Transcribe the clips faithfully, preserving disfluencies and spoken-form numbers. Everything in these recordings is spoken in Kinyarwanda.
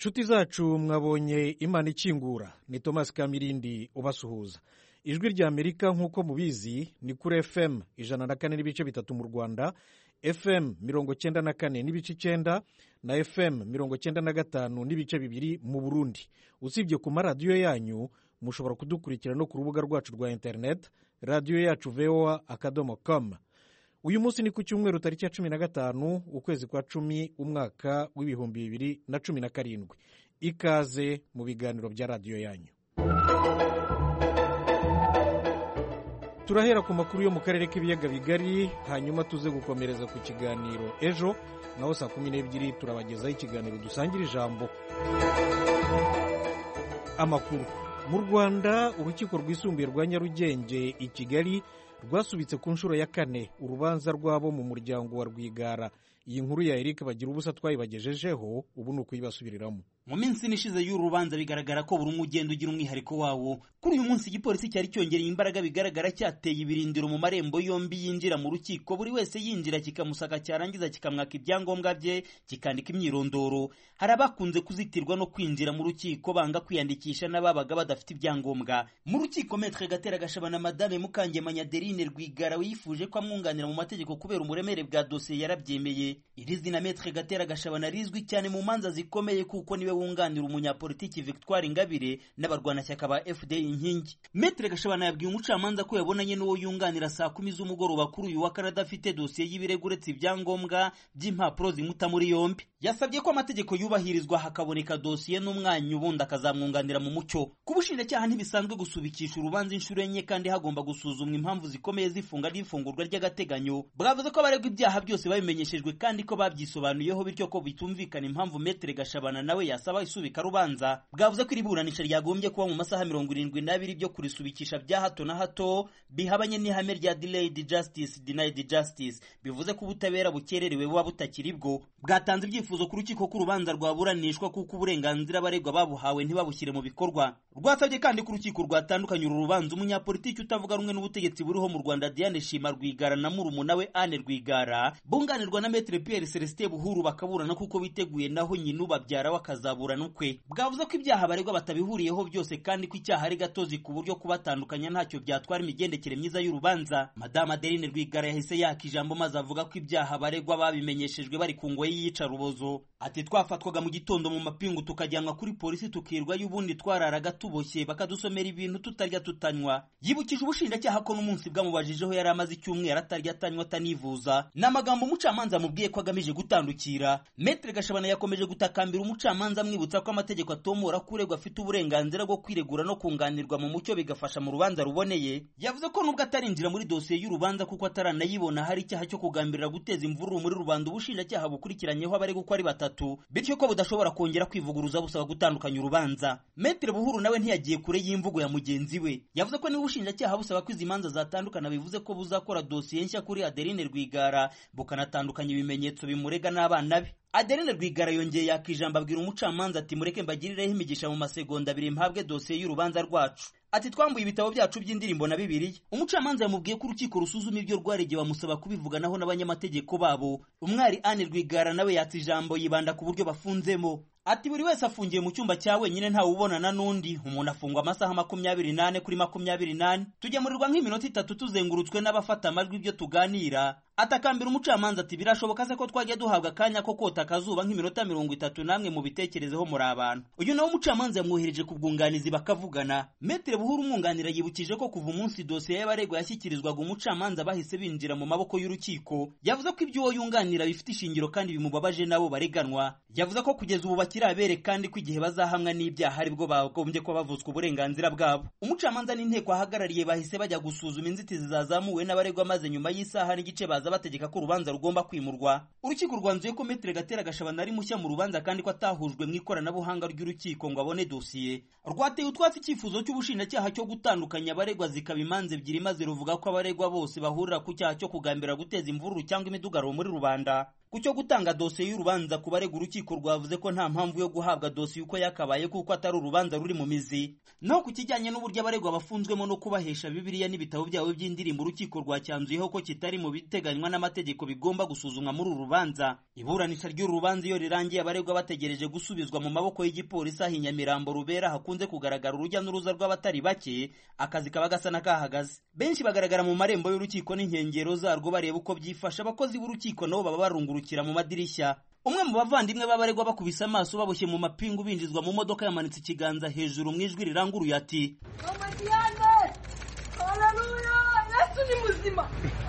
nshuti zacu mwabonye Imana ikingura, ni Thomas Kamirindi ubasuhuza. Ijwi rya Amerika nk'uko mubizi ni kuri F M ijana na kane n'ibice bitatu mu Rwanda, F M mirongo cyenda na kane n'ibice icyenda na F M mirongo cyenda na gatanu n'ibice bibiri mu Burundi. Usibye ku maradiyo yanyu, mushobora kudukurikira no ku rubuga rwacu rwa internet radiyo yacu voa akadomo com. Uyu munsi ni ku cyumweru tariki ya cumi na gatanu ukwezi kwa cumi umwaka w'ibihumbi bibiri na cumi na karindwi. Ikaze mu biganiro bya radiyo yanyu. Turahera ku makuru yo mu karere k'ibiyaga bigari, hanyuma tuze gukomereza ku kiganiro ejo, naho saa kumi n'ebyiri turabagezaho ikiganiro dusangira ijambo. Amakuru mu Rwanda, urukiko rwisumbuye rwa Nyarugenge i Kigali rwasubitse ku nshuro ya kane urubanza rwabo mu muryango wa Rwigara. Iyi nkuru ya Eric bagira ubusa twayibagejejeho, ubu ni ukuyibasubiriramo. Mu minsi nishize y'uru rubanza bigaragara ko buri umwe ugenda ugira umwihariko wawo. Kuri uyu munsi igipolisi cyari cyongereye imbaraga, bigaragara cyateye ibirindiro mu marembo yombi yinjira mu rukiko, buri wese yinjira kikamusaka, cyarangiza kikamwaka ibyangombwa bye, kikandika imyirondoro. Hari abakunze kuzitirwa no kwinjira mu rukiko banga kwiyandikisha n'ababaga badafite ibyangombwa. Mu rukiko Maître Gatera Gashabana Madame Mukangemanya Adeline Rwigara yifuje ko amwunganira mu mategeko kubera umuremere bwa dosiye yarabyemeye. Iri zina Maître Gatera Gashabana rizwi cyane mu manza zikomeye kuko niwe wunganira umunyapolitiki Victoire Ingabire n'abarwanashyaka ba F D Inkingi. Maître Gashabana yabwiye umucamanza ko yabonanye n'uwo yunganira saa kumi z'umugoroba kuri uyu wa kane adafite dosiye y'ibirego uretse ibyangombwa by'impapuro zimuta muri yombi. Yasabye ko amategeko yubahirizwa hakaboneka dosiye n'umwanya ubundi akazamwunganira mu mucyo. Ku bushinjacyaha ntibisanzwe gusubikisha urubanza inshuro enye kandi hagomba gusuzumwa impamvu zikomeye zifunga n'ifungurwa ry'agateganyo. Bwavuze ko abaregwa ibyaha byose babimenyeshejwe kandi ko babyisobanuyeho, bityo ko bitumvikana impamvu Maître Gashabana nawe yasaba isubika rubanza. Bwavuze ko iri buranisha ryagombye kuba mu masaha mirongo irindwi n'abiri byo kurisubikisha bya hato na hato bihabanye n'ihame rya delayed justice denied justice, bivuze ko ubutabera bukererewe buba butakiri bwo. Bwatanze ibyifuzo ku rukiko ko urubanza rwaburanishwa kuko uburenganzira abaregwa babuhawe ntibabushyire mu bikorwa. Rwasabye kandi ko urukiko rwatandukanye uru rubanza umunyapolitiki utavuga rumwe n'ubutegetsi buriho mu Rwanda Diane Shima Rwigara na murumuna we Anne Rwigara bunganirwa na Maître Pierre Celestin Buhuru bakaburana kuko biteguye naho nyina ubabyara wakazaburana ukwe. Bwavuze ko ibyaha baregwa batabihuriyeho byose kandi ko icyaha ari gatozi ku buryo kubatandukanya ntacyo byatwara imigendekere myiza y'urubanza. Madame Adeline Rwigara yahise yaka ijambo maze avuga ko ibyaha baregwa babimenyeshejwe bari ku ngoyi yica rubozo. Ati twafatwaga mu gitondo mu mapingu tukajyanwa kuri polisi tukirwa y'ubundi twararaga tuboshye bakadusomera ibintu tutarya tutanywa. Yibukije ubushinjacyaha ko n'umunsi bwamubajijeho yari amaze icyumweru atarya atanywa atanivuza. N'amagambo umucamanza amubwiye ko agamije gutandukira. Maître Gashabana yakomeje gutakambira umucamanza amwibutsa ko amategeko atomora kuregwa afite uburenganzira bwo kwiregura no kunganirwa mu mucyo bigafasha mu rubanza ruboneye. Yavuze ko nubwo atarinjira muri dosiye y'urubanza kuko ataranayibona hari icyaha cyo kugambirira guteza imvururu muri rubanda ubushinjacyaha bukurikiranyeho abari gukora ari batatu, bityo ko budashobora kongera kwivuguruza busaba gutandukanya urubanza. Maître Buhuru nawe ntiyagiye kure y'imvugo ya mugenzi we. Yavuze ko niba ubushinjacyaha busaba ko izi manza zatandukana bivuze ko buzakora dosiye nshya kuri Adeline Rwigara bukanatandukanya ibimenyetso bimurega n'abana be. Adeline Rwigara yongeye yakijamba abwira umucamanza ati mureke mbagirireho imigisha mu masegonda abiri mpabwe dosiye y'urubanza rwacu. Ati twambuye ibitabo byacu by'indirimbo na Bibiliya. Umucamanza yamubwiye ko urukiko rusuzuma ibyo rwaregeye bamusaba kubivuganaho n'abanyamategeko babo. Umwari Anne Rwigara nawe yatse ijambo yibanda ku buryo bafunzemo. Ati buri wese afungiye mu cyumba cya wenyine ntawe ubonana n'undi, umuntu afungwa amasaha makumyabiri n'ane kuri makumyabiri n'ane. Tugemurirwa nk'iminota itatu tuzengurutswe n'abafata amajwi ibyo tuganira. Atakambira umucamanza ati birashoboka se ko twajya duhabwa akanya ko kota akazuba nk'iminota mirongo itatu namwe mu bitekerezeho muri abantu. Uyu nawe umucamanza yamwohereje ku bwunganizi bakavugana. Maître Buhuru umwunganira yibukije ko kuva umunsi dosiye y'abaregwa yashyikirizwaga umucamanza bahise binjira mu maboko y'urukiko. Yavuze ko ibyo uwo yunganira bifite ishingiro kandi bimubabaje nabo bareganwa. Yavuze ko kugeza ubu bakiri abere kandi ko igihe bazahamwa n'ibyaha ari bwo bagombye ko bavutswa uburenganzira bwabo. Umucamanza n'inteko ahagarariye bahise bajya gusuzuma inzitizi zazamuwe n'abaregwa, maze nyuma y'isaha n'igice baza bategeka ko urubanza rugomba kwimurwa. Urukiko rwanzuye ko Maître Gatera Gashabana ari mushya mu rubanza kandi ko atahujwe mu ikoranabuhanga ry'urukiko ngo abone dosiye. Rwateye utwatsi icyifuzo cy'ubushinjacyaha cyo gutandukanya abaregwa zikaba imanza ebyiri, maze ruvuga ko abaregwa bose bahurira ku cyaha cyo kugambira guteza imvururu cyangwa imidugararo muri rubanda. ku cyo gutanga dosiye y'urubanza ku barega urukiko rwavuze ko nta mpamvu yo guhabwa dosiye uko yakabaye kuko atari urubanza ruri mu mizi. Naho ku kijyanye n'uburyo abaregwa bafunzwemo no kubahesha Bibiliya n'ibitabo byabo by'indirimbo urukiko rwacyanzuyeho ko kitari mu biteganywa n'amategeko bigomba gusuzumwa muri uru rubanza. Iburanisha ry'uru rubanza iyo rirangiye abaregwa bategereje gusubizwa mu maboko y'igipolisi aho i Nyamirambo Rubera hakunze kugaragara urujya n'uruza rw'abatari bake, akazi kaba gasa n'akahagaze. Benshi bagaragara mu marembo y'urukiko n'inkengero zarwo bareba uko byifasha, abakozi b'urukiko nabo baba barungurukira mu madirishya. Umwe mu bavandimwe b'abaregwa bakubise amaso baboshye mu mapingu binjizwa mu modoka yamanitse ikiganza hejuru mu ijwi riranguruye ati, Haleluya, Yesu ni muzima.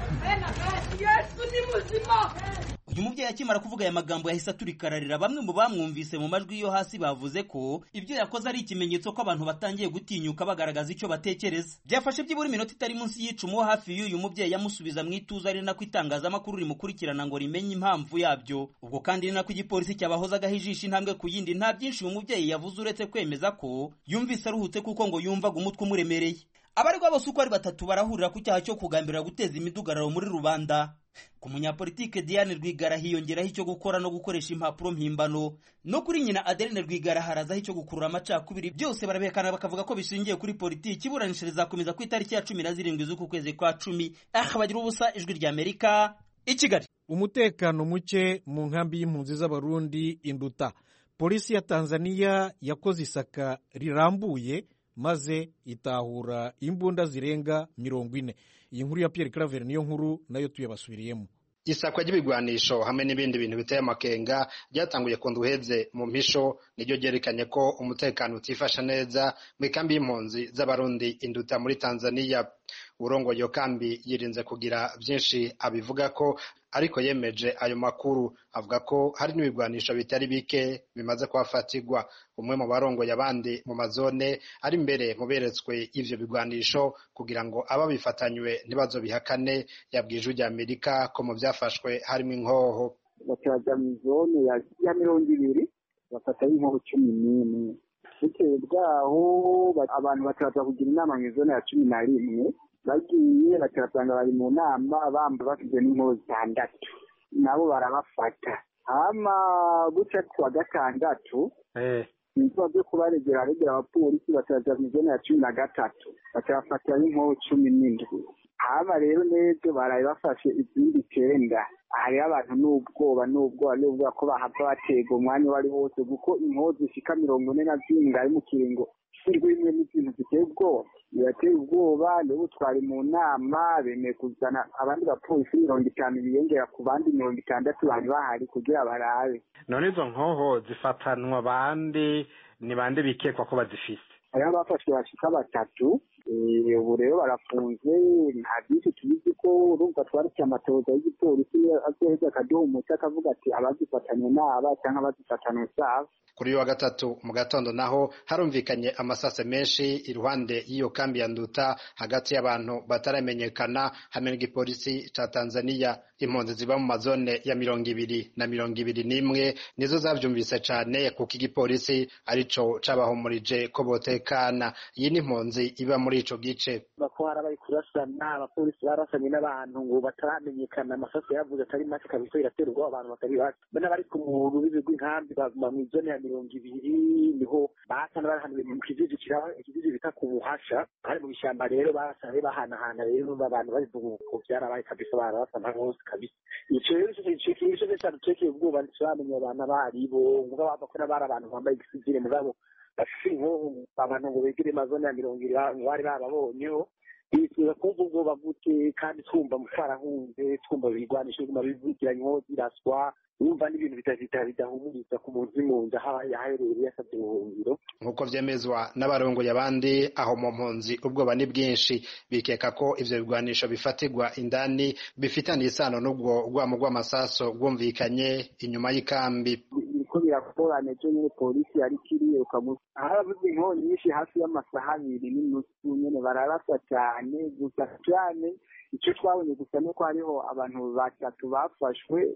Yesu ni muzima. Uyu mubyeyi akimara kuvuga aya magambo yahise aturikararira. Bamwe mu bamwumvise mu majwi yo hasi bavuze ko ibyo yakoze ari ikimenyetso ko abantu batangiye gutinyuka bagaragaza icyo batekereza. Byafashe byibura iminota itari munsi y'icumi wo hafi y'uyu mubyeyi yamusubiza mu ituza, ari nako itangazamakuru rimukurikirana ngo rimenye impamvu yabyo. Ubwo kandi ni nako igipolisi cyabahozagaho ijisho intambwe ku yindi. Nta byinshi uyu mubyeyi yavuze uretse kwemeza ko yumvise aruhutse kuko ngo yumvaga umutwe umuremereye. Abaregwa bose uko ari batatu barahurira ku cyaha cyo kugambirira guteza imidugararo muri rubanda. Ku munyapolitike Diane Rwigara hiyongeraho icyo gukora no gukoresha impapuro mpimbano, no kuri nyina Adeline Rwigara harazaho icyo gukurura amacakubiri. Byose barabekana bakavuga ko bishingiye kuri politiki. Iburanisha rizakomeza ku itariki ya cumi na zirindwi z'uku kwezi kwa cumi. Ah, bagira ubusa, Ijwi rya Amerika, i Kigali. Umutekano muke mu nkambi y'impunzi z'Abarundi Induta. Polisi ya Tanzania yakoze isaka rirambuye maze itahura imbunda zirenga mirongo ine. Iyi nkuru ya Pierre Claver niyo nkuru nayo tuyabasubiriyemo. Isakwa ry'ibigwanisho hamwe n'ibindi bintu biteye amakenga ryatanguye ku nduheze mu mpisho, niryo ryerekanye ko umutekano utifasha neza mu kambi y'impunzi z'Abarundi Induta muri Tanzania. Urongoye iyo kambi yirinze kugira byinshi abivuga ko, ariko yemeje ayo makuru. Avuga ko hari n'ibigwanisho bitari bike bimaze kuhafatirwa. Umwe mu barongoye abandi mu mazone ari imbere mu beretswe ivyo bigwanisho kugira ngo ababifatanywe ntibazobihakane, yabwije ujya Amerika ko mu byafashwe harimo inkoho. Bakaja mu zone ya mirongo ibiri bafata inkoho cumi n'imwe. Bitewe bwaho abantu bakaza kugira inama mu zone ya cumi na rimwe, bagiye bakasanga bari mu nama bamba bafite n'inkoho zitandatu, nabo barabafata. Hama guca kwa gatandatu eh niko byo kubaregera regera abapolisi bakaza mu zone ya cumi na gatatu bakabafata inkoho cumi n'indwi. Hama rero neza baraye bafashe izindi icyenda. Hari abantu n'ubwoba n'ubwoba n'ubwoba ko bahava batega umwanya wari wose, kuko inkoho zishika mirongo ine na zirindwi ari mu kiringo kirwimwe n'ibintu biteye ubwoba. Birateye ubwoba. Nibo twari mu nama bemeye kuzana abandi bapolisi mirongo itanu biyongera ku bandi mirongo itandatu bari bahari kugira barabe. None izo nkoho zifatanwa bande ni bande bikekwa ko bazifise? Aya bafashwe bashika batatu. Eh, ubu rero barafunze. Nta byinshi tubizi ko urumva twari cyamatoza y'igipolisi azoheza akaduha umuti akavuga ati abazifatanye n'aba cyangwa abazifatanye usaba. Kuri wa gatatu mu gatondo naho harumvikanye amasase menshi iruhande y'iyo kambi ya Nduta hagati y'abantu bataramenyekana hamwe n'igipolisi ca Tanzania. Impunzi ziba mu mazone ya mirongo ibiri na mirongo ibiri n'imwe nizo zavyumvise cane kuko igipolisi arico cabahumurije ko botekana. Iyi ni impunzi iba muri ico gice. Bakwara bari kurasana, abapolisi barasanye n'abantu ngo bataramenyekana. Amasase yavuze atari make kabisa, iratera ubwoba abantu batari bake. Bana bari ku muntu w'ibigwi nkambi baguma mu zone ya mirongo ibiri niho basana barahanuye mu kijiji kiraho ikijiji bita ku Buhasha. Hari mu bishamba rero basane bahanahana rero abantu bari ku byarabaye kabisa, barasana hose kabisa. Ico rero cyo cyo cyane cyo ubwoba ntibamenye abantu baribo, ngo bava ko n'abari abantu bambaye igisivile mugabo bashinho abantu ngo begire mazone ya mirongo ibiri bari bababonyeho. Bifuza kumva ubwoba gute kandi twumva mufarahunze, twumva bigwanisha kuma bivugiranye nko ziraswa, umva n'ibintu bitazita bidahumuriza ku muntu impunzi aho yaherereye yasabye ubuhungiro. Nkuko vyemezwa n'abarongoye abandi aho mu mpunzi, ubwoba ni bwinshi. Bikeka ko ivyo bigwanisho bifatirwa indani bifitaniye isano n'ubwo rwamo rw'amasaso rwumvikanye inyuma y'ikambi. Ko birakorana cyo nyine polisi yari kiriye ukamusa haravuze inkonyi nyinshi hafi y'amasaha abiri n'inusu nyene bararasa cyane gusa cyane. Icyo twabonye gusa nuko hariho abantu batatu bafashwe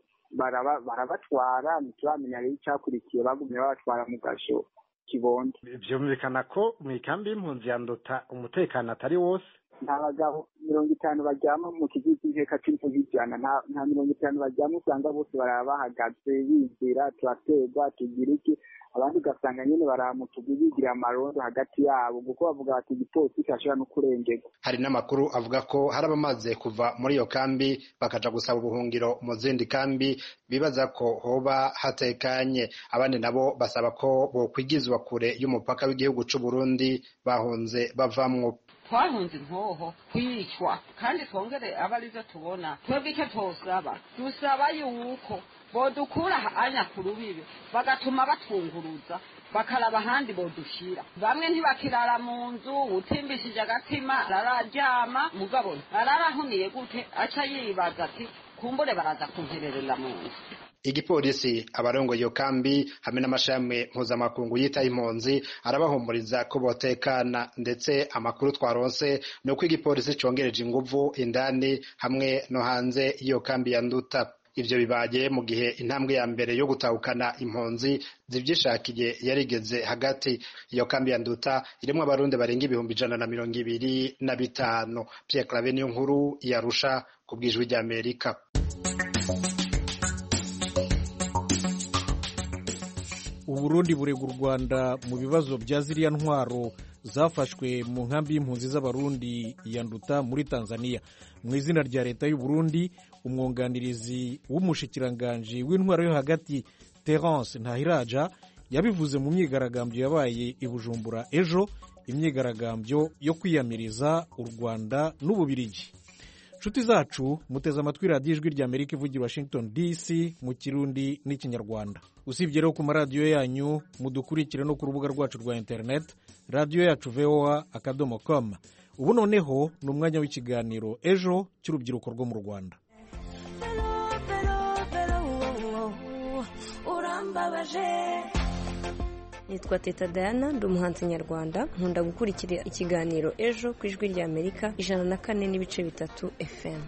barabatwara, ntitwamenya rero icyakurikiye, bagumye babatwara mu gasho Kibondo. Byumvikana ko mu ikambi y'impunzi ya Nduta umutekano atari wose. Nta bagabo mirongo itanu baryama mu kigo cy'inteka cy'inzu y'ijana nta mirongo itanu baryama usanga bose baraba bahagaze bizira turaterwa tugira iki abandi ugasanga nyine baramutugu bigira amarondo hagati yabo kuko bavuga bati igipolisi cyashobora no kurengerwa. Hari n'amakuru avuga ko hari abamaze kuva muri iyo kambi bakaja gusaba ubuhungiro mu zindi kambi bibaza ko hoba hatekanye, abandi nabo basaba ko bokwigizwa kure y'umupaka w'igihugu c'u Burundi bahunze bavamwo. Twahunze inkoho kwicwa kandi twongere abarizo tubona twebwe icyo twosaba dusaba yuko bodukura anya ku rubibi bagatuma batunguruza bakaraba ahandi bodushira bamwe ntibakirara mu nzu utimbishije agatima arararyama mugabo ararahuniye gute aca yibaza ati kumbure baraza kuntererera mu nzu. Igipolisi abarongoye iyo kambi hamwe n'amashami mpuzamakungu yita impunzi arabahumuriza ko botekana, ndetse amakuru twaronse ni uko igipolisi congereje inguvu indani hamwe no hanze iyo kambi ya Nduta. Ivyo bibaye mu gihe intambwe ya mbere yo gutahukana impunzi zivyishakiye yarigeze hagati. Iyo kambi ya Nduta irimwo abarundi barenga ibihumbi ijana na mirongo ibiri na bitanu. Pierre Claver niyo nkuru yarusha ku bw'ijwi rya Amerika. Uburundi burega u Rwanda mu bibazo bya ziriya ntwaro zafashwe mu nkambi y'impunzi z'abarundi ya Nduta muri Tanzania. Mu izina rya leta y'u Burundi, umwunganirizi w'umushikiranganje w'intwaro yo hagati Terence Ntahiraja yabivuze mu myigaragambyo yabaye i Bujumbura ejo, imyigaragambyo yo kwiyamiriza u Rwanda n'Ububirigi. Nshuti zacu muteze amatwi radiyo ijwi rya Amerika ivugira Washington D C mu Kirundi n'Ikinyarwanda. Usibye rero ku maradiyo yanyu mudukurikire no ku rubuga rwacu rwa internet radiyo yacu v o a akadomo com. Ubu noneho ni umwanya w'ikiganiro ejo cy'urubyiruko rwo mu Rwanda. Nitwa Teta Diana, ndi umuhanzi nyarwanda, nkunda gukurikira ikiganiro ejo ku ijwi rya Amerika ijana na kane n'ibice bitatu F M.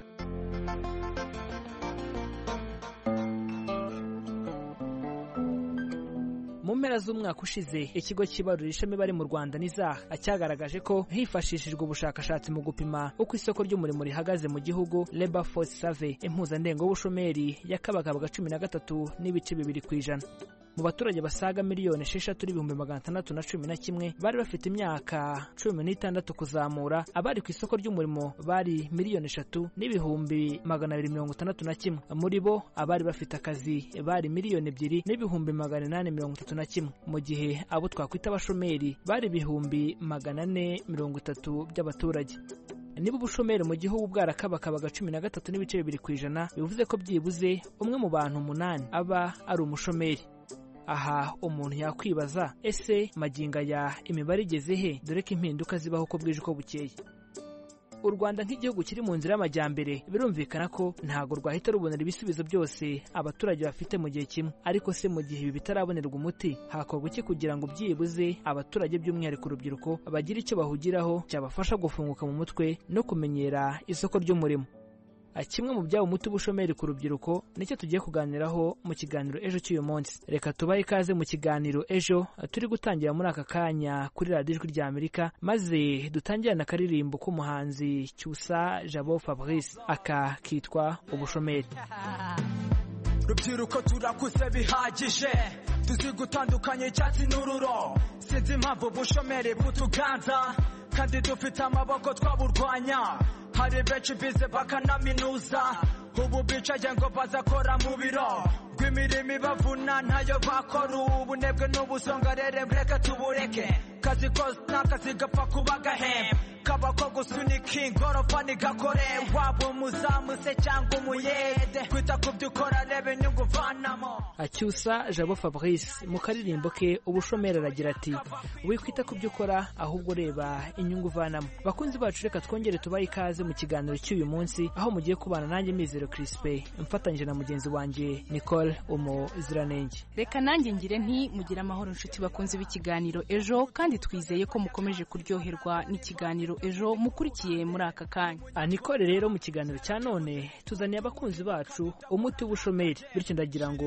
Mu mpera z'umwaka ushize ikigo kibarurisha imibare mu Rwanda nizaha cyagaragaje ko hifashishijwe ubushakashatsi mu gupima uko isoko ry'umurimo rihagaze mu gihugu Labor Force Survey impuzandengo y'ubushomeri yakabagabaga cumi na gatatu n'ibice bibiri ku ijana. Mu baturage basaga miliyoni esheshatu n'ibihumbi magana atandatu na cumi na kimwe bari bafite imyaka cumi n'itandatu kuzamura, abari ku isoko ry'umurimo bari miliyoni eshatu n'ibihumbi magana abiri mirongo itandatu na kimwe. Muri bo abari bafite akazi bari miliyoni ebyiri n'ibihumbi magana inani mirongo itatu na kimwe, mu gihe abo twakwita abashomeri bari ibihumbi magana ane mirongo itatu by'abaturage. Niba ubushomeri mu gihugu bwarakabakabaga cumi na gatatu n'ibice bibiri ku ijana, bivuze ko byibuze umwe mu bantu umunani aba ari umushomeri. Aha umuntu yakwibaza, ese maginga ya imibare igeze he dore ko impinduka zibaho uko bwije uko bukeye? U Rwanda nk'igihugu kiri mu nzira y'amajyambere birumvikana ko ntago rwahita rubonera ibisubizo byose abaturage bafite mu gihe kimwe, ariko se mu gihe ibi bitarabonerwa umuti hakorwa iki kugira ngo byibuze abaturage by'umwihariko urubyiruko bagira icyo bahugiraho cyabafasha gufunguka mu mutwe no kumenyera isoko ry'umurimo? Kimwe mu byaba umuti w'ubushomeri ku rubyiruko nicyo tugiye kuganiraho mu kiganiro ejo cy'uyu munsi. Reka tubahe ikaze mu kiganiro ejo turi gutangira muri aka kanya kuri radiyo ijwi rya Amerika, maze dutangirana akaririmbo k'umuhanzi Cyusa Jabo Fabrice, aka kitwa ubushomeri. Rubyiruko turakuze bihagije, tuzi gutandukanya icyatsi n'ururo, sinzi impamvu ubushomeri butuganza kandi dufite amaboko twaburwanya. Hari benshi bize bakanaminuza, ubu bicaye ngo bazakora mu biro, rw'imirimo ibavuna ntayo bakora. Ubunebwe n'ubusongarere reka tubureke, kazi kose n'akazi gapfa kuba gahemba, kaba ko gusunika ingorofa nigakore, waba umuzamu se cyangwa umuyede, kwita ku byo ukora rebe inyungu uvanamo. Cyusa Jabo Fabrice mu karirimbo ke ubushomeri aragira ati, wikwita ku byo ukora ahubwo reba inyungu uvanamo. Bakunzi bacu, reka twongere tubahe ikaze mu kiganiro cy'uyu munsi, aho mugiye kubana nanjye Mizero Crispin mfatanyije na mugenzi wanjye Nicole Umuziranenge. Reka nanjye ngire nti mugira amahoro nshuti bakunzi b'ikiganiro ejo, kandi twizeye ko mukomeje kuryoherwa n'ikiganiro ejo mukurikiye muri aka kanya. Nicole, rero mu kiganiro cya none tuzaniye abakunzi bacu umuti w'ubushomeri, bityo ndagira ngo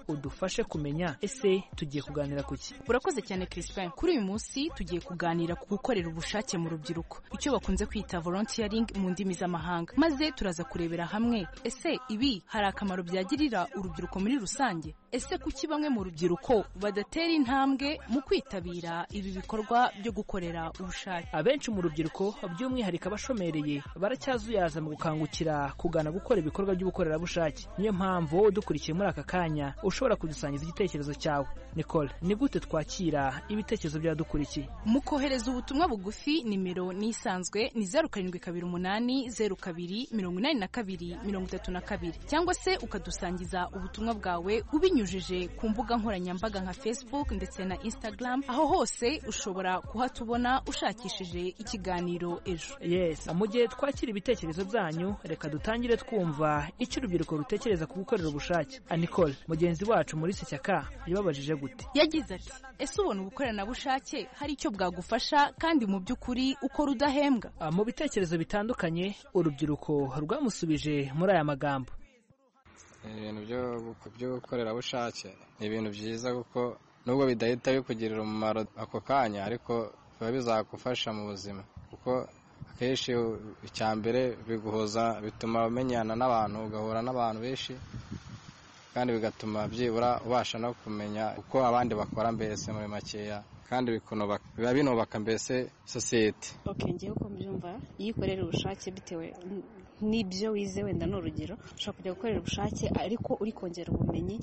udufashe kumenya ese tugiye kuganira ku ki. Urakoze cyane Crispin. Kuri uyu munsi tugiye kuganira ku gukorera ubushake mu rubyiruko, icyo bakunze kwita volunteering mu ndimi z'amahanga, maze turaza kurebera hamwe ese ibi hari akamaro byagirira urubyiruko muri rusange. Ese kuki bamwe mu rubyiruko badatera intambwe mu kwitabira ibi bikorwa byo gukorera ubushake? Abenshi mu rubyiruko by'umwihariko abashomereye baracyazuyaza mu gukangukira kugana gukora ibikorwa by'ubukorerabushake. Niyo mpamvu dukurikiye muri aka kanya ushobora kudusangiza igitekerezo cyawe. Nicole, ni gute twakira ibitekerezo by'abadukurikiye? Mu kohereza ubutumwa bugufi, nimero ni isanzwe ni zeru karindwi kabiri umunani zeru kabiri mirongo inani na kabiri mirongo itatu na kabiri, cyangwa se ukadusangiza ubutumwa bwawe ubinyujije ku mbuga nkoranyambaga nka Facebook ndetse na Instagram. Aho hose ushobora kuhatubona ushakishije ikiganiro Ejo. Yes, mu gihe twakira ibitekerezo byanyu, reka dutangire twumva icyo urubyiruko rutekereza ku gukorera ubushake. Nicole, mugenzi wacu muri Shyaka yababajije gute? Yagize ati, ese ubona ubukoranabushake hari icyo bwagufasha kandi mu by'ukuri ukora udahembwa? Mu bitekerezo bitandukanye urubyiruko rwamusubije muri aya magambo. Ibintu byo gukorerabushake ni ibintu byiza kuko nubwo bidahita bikugirira umumaro ako kanya, ariko biba bizagufasha mu buzima, kuko akenshi icya mbere biguhuza, bituma umenyana n'abantu, ugahura n'abantu benshi, kandi bigatuma byibura ubasha no kumenya uko abandi bakora mbese muri makeya, kandi biba binubaka mbese sosiyete. Okay, ngiye uko mbyumva, iyo ukorera ubushake bitewe n'ibyo wize, wenda n'urugero ushobora kujya gukorera ubushake ariko uri kongera ubumenyi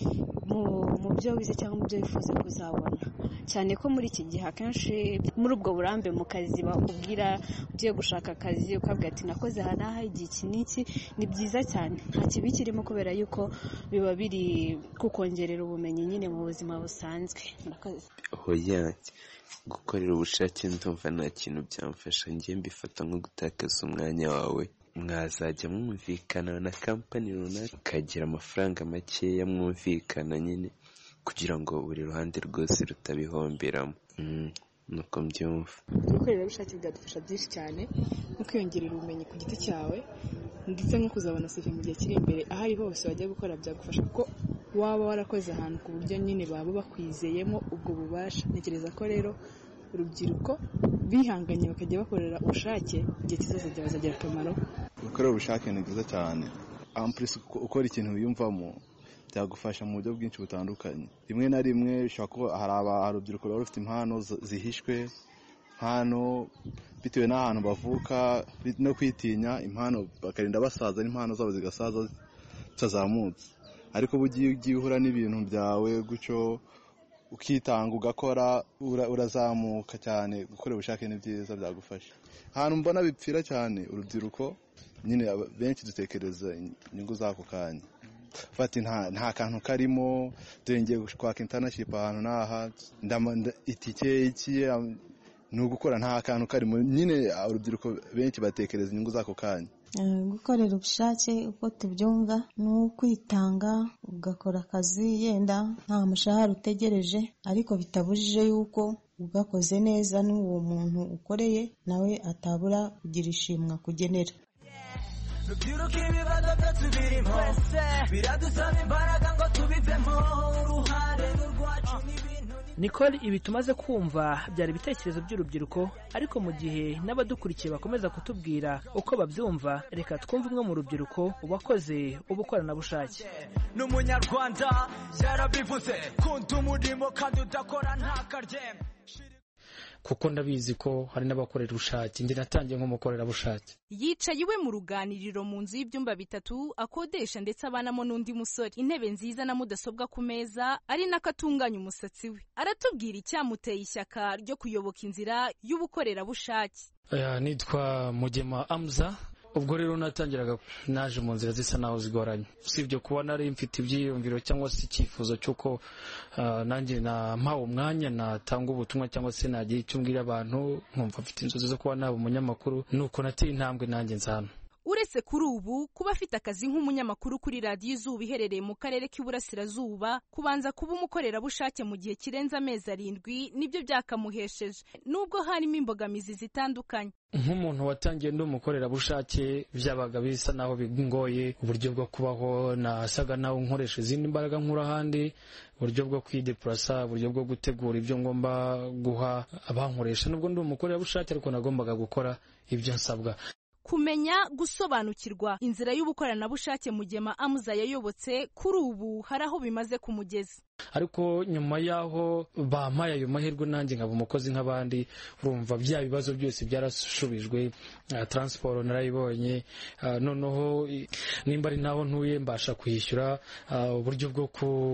mu byo wize cyangwa mu byo wifuza kuzabona, cyane ko muri iki gihe akenshi muri ubwo burambe mu kazi bakubwira ugiye gushaka akazi ukabwira ati nakoze aha n'aha igihe iki n'iki. Ni byiza cyane, nta kibi kirimo kubera yuko biba biri kukongerera ubumenyi nyine mu buzima busanzwe. Hoya, gukorera ubushake ndumva nta kintu byamfasha, njye mbifata nko gutakaza umwanya wawe. Mwazajya mwumvikana na kampani runaka ukagira amafaranga makeya mwumvikana nyine, kugira ngo buri ruhande rwose rutabihomberamo. Nuko mbyumva. Ubukorerabushake bwadufasha byinshi cyane no kwiyongerera ubumenyi ku giti cyawe, ndetse no kuzabona sefe mu gihe kiri imbere. Aho ari hose wajya gukora byagufasha ko waba warakoze ahantu ku buryo nyine baba bakwizeyemo ubwo bubasha. Ntekereza ko rero urubyiruko bihanganye bakajya bakorera ubushake, igihe kizaza byabazagira akamaro. Gukorera ubushake ni byiza cyane, ampurisi ukora ikintu wiyumvamo byagufasha mu buryo bwinshi butandukanye. Rimwe na rimwe ushobora kuba hari urubyiruko ruba rufite impano zihishwe, impano bitewe n'ahantu bavuka no kwitinya impano, bakarinda basaza n'impano zabo zigasaza zitazamutse. Ariko ugiye uhura n'ibintu byawe gutyo ukitanga ugakora, urazamuka cyane. Gukorera ubushake ni byiza, byagufasha. Ahantu mbona bipfira cyane urubyiruko, nyine benshi dutekereza inyungu z'ako kanya. Fati nta kantu karimo, dore kwaka internship ahantu n'aha, itike iki ni ugukora, nta kantu karimo. Nyine urubyiruko benshi batekereza inyungu z'ako kanya. Gukorera ubushake uko tubyumva ni ukwitanga, ugakora akazi yenda nta mushahara utegereje, ariko bitabujije yuko ugakoze neza n'uwo muntu ukoreye nawe atabura kugira ishimwa kugenera. Rubyiruko ibibazo byacu birimo, biradusaba imbaraga ngo tubivemo, uruhare n'urwacu n'ibintu. Nicole, ibi tumaze kumva byari ibitekerezo by'urubyiruko, ariko mu gihe n'abadukurikiye bakomeza kutubwira uko babyumva, reka twumve umwe mu rubyiruko wakoze ubukoranabushake. N'umunyarwanda yarabivuze, kunda umurimo kandi udakora ntakarye. Kuko ndabizi ko hari n'abakorera ubushake, njye natangiye nk'umukorerabushake. Yicaye iwe mu ruganiriro mu nzu y'ibyumba bitatu akodesha, ndetse abanamo n'undi musore, intebe nziza na mudasobwa ku meza, ari nako atunganya umusatsi we. Aratubwira icyamuteye ishyaka ryo kuyoboka inzira y'ubukorerabushake. Nitwa Mugema Amza. Ubwo rero natangiraga naje mu nzira zisa naho zigoranye, usibye kuba nari mfite ibyiyumviro cyangwa se icyifuzo cy'uko nanjye nampawe umwanya natanga ubutumwa cyangwa se nagira icyo mbwira abantu, nkumva mfite inzozi zo kuba naba umunyamakuru, nuko nateye intambwe nanjye nzana. uretse kuri ubu kuba afite akazi nk'umunyamakuru kuri radiyo Izuba iherereye mu karere k'Iburasirazuba, kubanza kuba umukorerabushake mu gihe kirenze amezi arindwi nibyo byakamuhesheje, nubwo harimo imbogamizi zitandukanye. Nk'umuntu watangiye ndi umukorerabushake byabaga bisa naho bingoye, uburyo bwo kubaho nasaga naho nkoresha izindi mbaraga nkura ahandi, uburyo bwo kwidepurasa, uburyo bwo gutegura ibyo ngomba guha abankoresha. Nubwo ndi umukorerabushake ariko nagombaga gukora ibyo nsabwa. Kumenya gusobanukirwa inzira y'ubukoranabushake Mugema Amza yayobotse kuri ubu hari aho bimaze kumugeza. Ariko nyuma yaho bampaye ayo mahirwe nanjye nkaba umukozi nk'abandi, urumva bya bibazo byose byarashubijwe. uh, transport narayibonye, uh, noneho nimba ari naho ntuye mbasha kwishyura, uh, uburyo bwo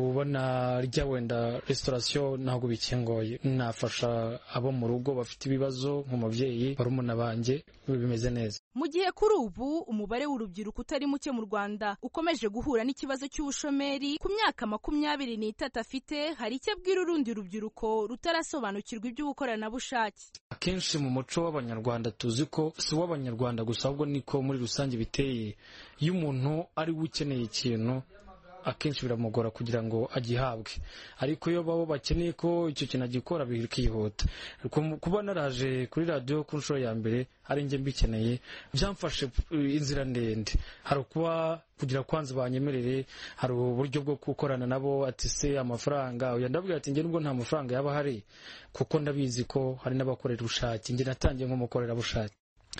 kubona rya wenda restauration ntabwo bikingoye. Nafasha abo mu rugo bafite ibibazo nk'umubyeyi, barumuna banjye, bimeze neza. Mu gihe kuri ubu umubare w'urubyiruko utari muke mu Rwanda ukomeje guhura n'ikibazo cy'ubushomeri, ku myaka makumyabiri n'itatu afite hari icyo abwira urundi rubyiruko rutarasobanukirwa iby'ubukoranabushake. Akenshi mu muco w'Abanyarwanda tuzi ko si w'Abanyarwanda gusa, ahubwo niko muri rusange biteye. Iyo umuntu ari we ukeneye ikintu akenshi biramugora kugira ngo agihabwe, ariko iyo babo bakeneye ko icyo kintu agikora bikihuta. Kuba naraje kuri radiyo ku nshuro ya mbere ari njye mbikeneye byamfashe inzira ndende. Hari kuba kugira kwanza banyemerere, hari uburyo bwo gukorana nabo, ati se amafaranga oya, ndabwira ati njye nubwo nta mafaranga yaba hari, kuko ndabizi ko hari n'abakorera ubushake. Njye natangiye nk'umukorerabushake.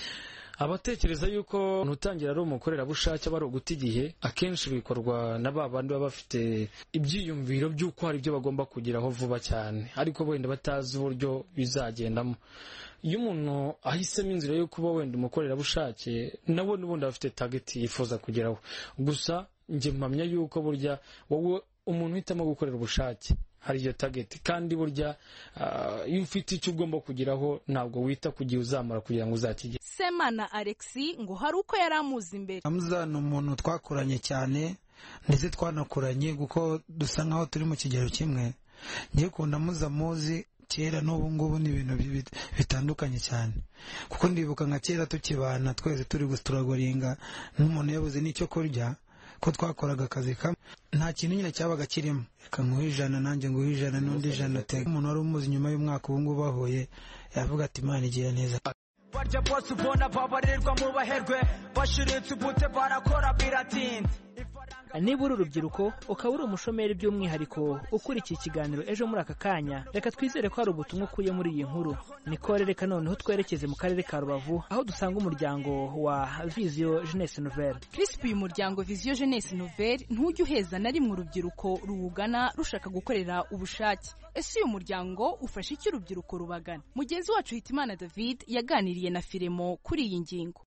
Abatekereza yuko ntutangira ari umukorerabushake bari uguta igihe, akenshi bikorwa na ba bandi baba bafite ibyiyumviro by'uko hari ibyo bagomba kugeraho vuba cyane, ariko wenda batazi uburyo bizagendamo. Iyo umuntu ahisemo inzira yo kuba wenda umukorerabushake, nawe n'ubundi afite target yifuza kugeraho. Gusa njye mpamya yuko burya wowe umuntu uhitamo gukorera ubushake hari iyo target, kandi burya iyo ufite icyo ugomba kugeraho ntabwo wita ku gihe uzamara kugira ngo uzakigere. Semana Alexis ngo hari uko yari amuzi imbere. Amza ni umuntu twakoranye cyane ndetse twanakoranye kuko dusa nkaho turi mu kigero kimwe. Ngiye kunda muza muzi kera n'ubu ngubu ni ibintu bitandukanye cyane, kuko ndibuka nka kera tukibana twese turi gusturagoringa n'umuntu yabuze n'icyo kurya, ko twakoraga akazi kamwe nta kintu nyine cyabaga kirimo. Reka nguhe ijana nanjye nguhe ijana n'undi ijana. Tega umuntu wari umuzi nyuma y'umwaka ubu ngubu bahuye yavuga ati Imana igira neza. Barya bose ubona babarirwa mu baherwe, bashiritse ubute barakora biratinda. Niba uri urubyiruko ukaba uri umushomeri by'umwihariko ukurikiye ikiganiro ejo muri aka kanya, reka twizere ko hari ubutumwa ukuye muri iyi nkuru. Nikore reka noneho twerekeze mu karere ka Rubavu aho dusanga umuryango wa Vision Jeunesse Nouvelle. Crisp, uyu muryango Vision Jeunesse Nouvelle ntujya uheza na rimwe urubyiruko ruwugana rushaka gukorera ubushake. Ese uyu muryango ufasha iki urubyiruko rubagana? Mugenzi wacu Hitimana David yaganiriye na Firemo kuri iyi ngingo.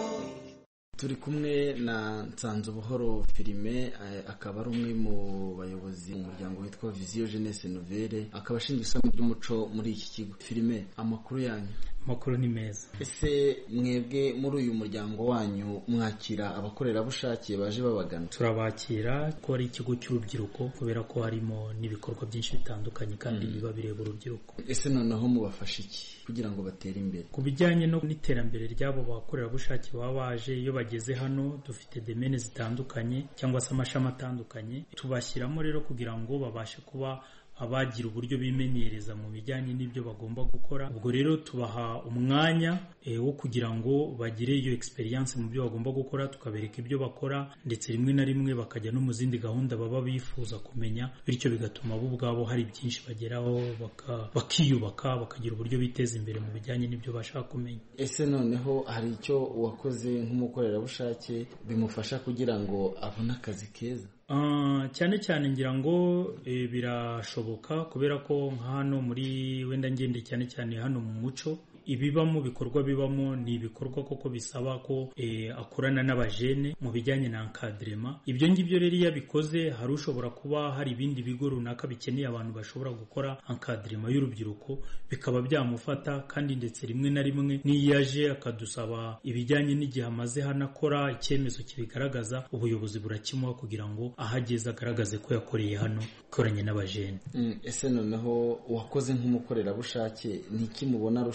Turi kumwe na Nsanzubuhoro Filime, akaba ari umwe mu bayobozi mu muryango witwa Vision Jeunesse Nouvelle, akaba ashinzwe ishami ry'umuco muri iki kigo. Filime, amakuru yanyu? Amakuru ni meza. Ese mwebwe muri uyu muryango wanyu mwakira abakorerabushake baje babagana? Turabakira ko ari ikigo cy'urubyiruko kubera ko harimo n'ibikorwa byinshi bitandukanye kandi mm. biba bireba urubyiruko. Ese noneho mubafasha iki kugira ngo batere imbere? Ku bijyanye no n'iterambere ry'abo bakorerabushake baba baje, iyo bageze hano dufite demene zitandukanye cyangwa se amashami atandukanye, tubashyiramo rero kugira ngo babashe kuba abagira uburyo bimenyereza mu bijyanye n'ibyo bagomba gukora. Ubwo rero tubaha umwanya e, wo kugira ngo bagire iyo experience mu byo bagomba gukora, tukabereka ibyo bakora, ndetse rimwe na rimwe bakajya no mu zindi gahunda baba bifuza kumenya, bityo bigatuma bo ubwabo hari byinshi bageraho, bakiyubaka, bakagira uburyo biteza imbere mu bijyanye n'ibyo bashaka kumenya. Ese noneho hari icyo wakoze nk'umukorerabushake bimufasha kugira ngo abone akazi keza? Uh, cyane cyane ngira ngo e, birashoboka kubera ko nka hano muri wenda ngende cyane cyane hano mu muco ibibamo bikorwa bibamo ni ibikorwa koko bisaba ko e, akorana n'abajene mu bijyanye na encadrement. Ibyo ngibyo rero iyo bikoze hari ushobora kuba hari ibindi bigo runaka bikeneye abantu bashobora gukora encadrement y'urubyiruko, bikaba byamufata, kandi ndetse rimwe na rimwe niyaje akadusaba ibijyanye n'igihe amaze hano akora, icyemezo kibigaragaza, ubuyobozi burakimuha kugira ngo ahageze agaragaze ko yakoreye hano koranye n'abajene. Mm, ese noneho wakoze nk'umukorerabushake niki mubona rusha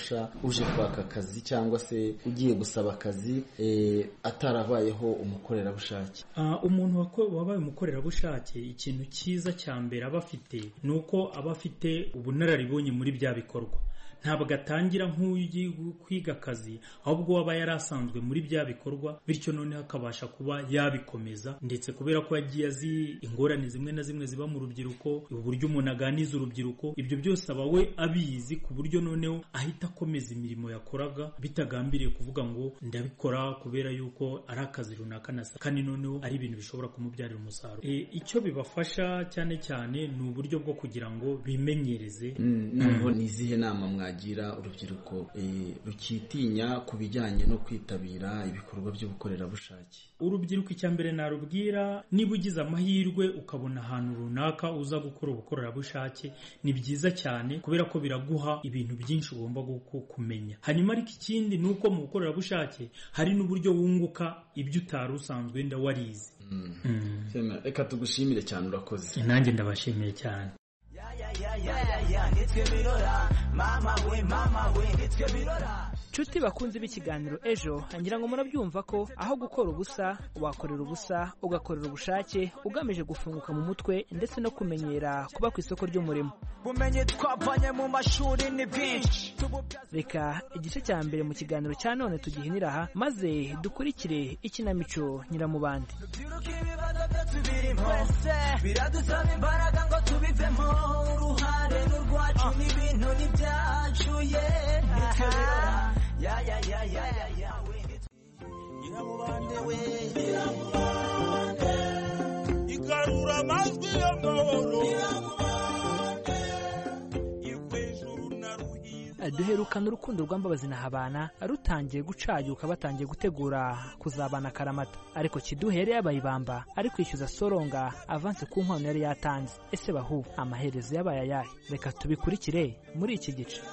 uje kwaka akazi cyangwa se ugiye gusaba akazi eh, atarabayeho umukorerabushake? Uh, umuntu wabaye umukorerabushake ikintu cyiza cya mbere aba afite ni uko aba afite ubunararibonye muri bya bikorwa. Ntabwo atangira nk'ugiye kwiga akazi, ahubwo waba yarasanzwe muri bya bikorwa, bityo none akabasha kuba yabikomeza, ndetse kubera ko yagiye azi ingorane zimwe na zimwe ziba mu rubyiruko, uburyo umuntu aganiza urubyiruko, ibyo byose aba we abizi, ku buryo noneho ahita akomeza imirimo yakoraga bitagambiriye kuvuga ngo ndabikora kubera yuko ari akazi runaka nasa, kandi noneho ari ibintu bishobora kumubyarira umusaruro. E, icyo bibafasha cyane cyane ni uburyo bwo kugira ngo bimenyereze. Mm, naho ni izihe nama mwa gira urubyiruko e, rukitinya ku bijyanye no kwitabira ibikorwa by'ubukorerabushake? Urubyiruko icya mbere narubwira, niba ugize amahirwe ukabona ahantu runaka uza gukora ubukorerabushake, ni byiza cyane kubera ko biraguha ibintu byinshi ugomba kumenya. Hanyuma ariko ikindi ni uko mu bukorerabushake hari n'uburyo wunguka ibyo utari usanzwe wenda warize. Mm. Mm. Reka tugushimire cyane, urakoze. Nanjye ndabashimiye cyane. Nshuti bakunze b'ikiganiro ejo, ngira ngo murabyumva ko aho gukora ubusa wakorera ubusa, ugakorera ubushake ugamije gufunguka mu mutwe ndetse no kumenyera kuba ku isoko ry'umurimo. Bumenye twavanye mu mashuri ni bwinshi. Reka igice cya mbere mu kiganiro cya none tugihinira aha, maze dukurikire ikinamico Nyiramubande. Biradusaba imbaraga ngo tubivemo, uruhare n'urwacu n'ibintu n'ibyacu ye. Ya ya ya ya ya ya we. Nyiramubande we, Nyiramubande igarura amajwi y'amahoro. Duherukana urukundo rwa Mbabazi na Habana rutangiye gucayuka, batangiye gutegura kuzabana akaramata, ariko Kiduhere yabayibamba ari kwishyuza Soronga avance ku nkwano yari yatanze. Ese bahu amaherezo yabaye ayahe? Reka tubikurikire muri iki gice.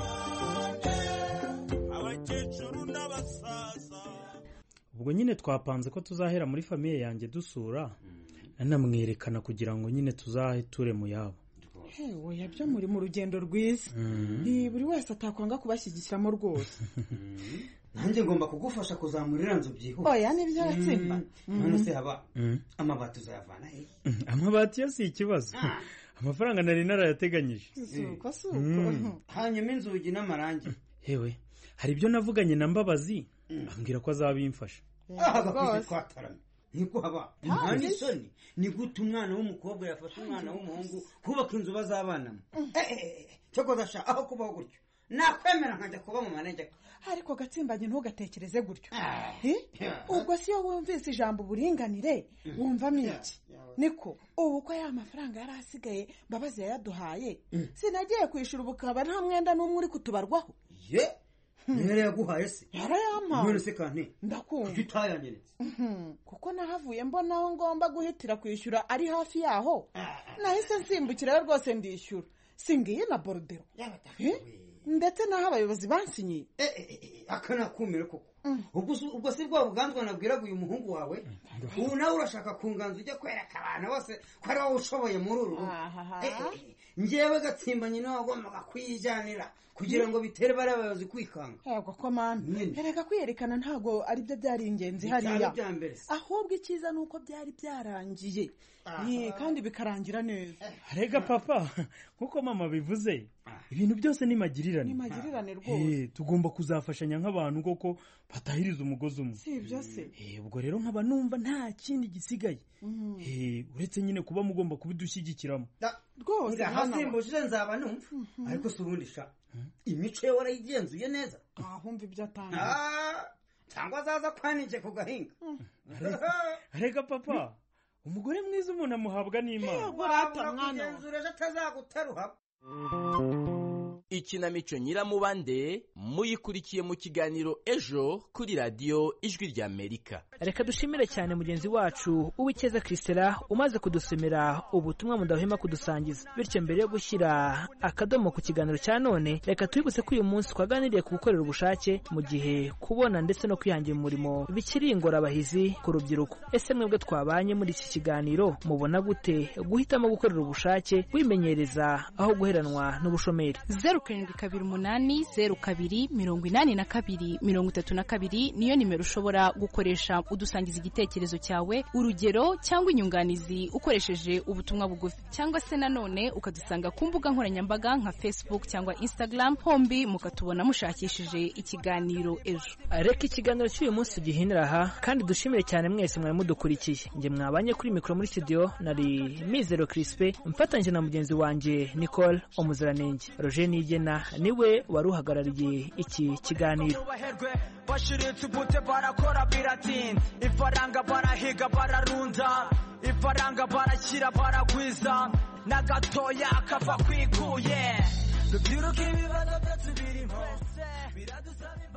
Ubwo nyine twapanze ko tuzahera muri famiye yanjye dusura, nanamwerekana kugira ngo nyine tuzahiture mu yabo. Hewe yabyo muri mu rugendo rwiza. Ni buri wese atakwanga kubashyigikiramo rwose. Nanjye ngomba kugufasha kuzamurira nzu byihuse. Oya nibyo atsimba. None se haba amabati uzayavana he? Amabati yo si ikibazo. Amafaranga nari narayateganyije. Suko suko. Hanyuma inzugi n'amarangi. Hewe hari ibyo navuganye na Mbabazi, ambwira ko azabimfasha. Ah, gakuze twataramye. Niko haba. Nta n'isoni. Ni gute umwana w'umukobwa yafashe umwana w'umuhungu kubaka inzu bazabanamo? Eh, cyo kodasha aho kubaho gutyo. Nakwemera nkajya kuba mu manege. Ariko gatsimbanye ntugatekereze gutyo. Ubwo si yo wumvise ijambo uburinganire, wumvamo iki? Niko ubu ko ya mafaranga yari asigaye Mbabazi yayaduhaye, sinagiye kwishura ubukaba nta mwenda n'umwe uri kutubarwaho. Ye Nere yaguhaye se? Yarayampa. None se kane? Ndakumva. Tutayanyeretse. Kuko nahavuye mbona aho ngomba guhitira kwishyura ari hafi yaho. Nahise nsimbukira rwose ndishyura. Singiye na bordero. Ndetse naho abayobozi bansinyiye. Akana kumira koko. Ubwo ubwo si bwo buganzwa nabwiraga uyu muhungu wawe. Ubu nawe urashaka kunganza ujya kwereka abantu bose ko ari wowe ushoboye muri uru. Ngewe Gatsimbanye niwe wagombaga kwijyanira kugira ngo bitere bari abayobozi kwikanga. Yego ko mami. Erega kwiyerekana ntago ari byo byari ingenzi hariya. Ahubwo ikiza nuko byari byarangiye. Ye kandi bikarangira neza. Rega papa, nkuko mama bivuze, ibintu byose ni magirirane. Ni magirirane rwose. Eh, tugomba kuzafashanya nk'abantu koko batahiriza umugozi umwe. Si ibyo se. Eh, ubwo rero nkaba numva nta kindi gisigaye. Eh, uretse nyine kuba mugomba kubidushyigikiramo. Rwose hasimbuje nzaba numva. Ariko subundi sha. Imico yawe warayigenzuye neza. Ahumva ibyo atanga. Ah, cyangwa zaza kwanije ku gahinga. Rega papa, umugore mwiza umuntu amuhabwa n'Imana. Yego rata mwana. Kugenzura atazagutaruha. Ikinamico Nyiramubande muyikurikiye mu kiganiro ejo kuri radio Ijwi rya Amerika. Reka dushimire cyane mugenzi wacu Uwikeza Christela umaze kudusomera ubutumwa mudahema kudusangiza. Bityo mbere yo gushyira akadomo ku kiganiro cya none, reka twibutse ko uyu munsi twaganiriye ku gukorera ubushake mu gihe kubona ndetse no kwihangira umurimo bikiri ingorabahizi ku rubyiruko. Ese mwebwe twabanye muri iki kiganiro mubona gute guhitamo gukorera ubushake wimenyereza aho guheranwa n'ubushomeri? zeru karindwi kabiri umunani zeru kabiri mirongo inani na kabiri mirongo itatu na kabiri niyo nimero ushobora gukoresha udusangiza igitekerezo cyawe, urugero cyangwa inyunganizi ukoresheje ubutumwa bugufi, cyangwa se nanone ukadusanga ku mbuga nkoranyambaga nka Facebook cyangwa Instagram, hombi mukatubona mushakishije ikiganiro ejo. Reka ikiganiro cy'uyu munsi tugihinira aha, kandi dushimire cyane mwese mwari mudukurikiye. Nge mwabanye kuri mikoro muri studio nari Mizero Crispe, mfatanyije na mugenzi wanjye Nicole Omuziranenge. Roger Nigena niwe waruhagarariye iki kiganiro. Bashiritse ubute barakora biratin, ifaranga barahiga bararunda, ifaranga barakira baragwiza, nagatoya kava kwikuye. Rubyiruka ibibazo byacu birimo biradusaba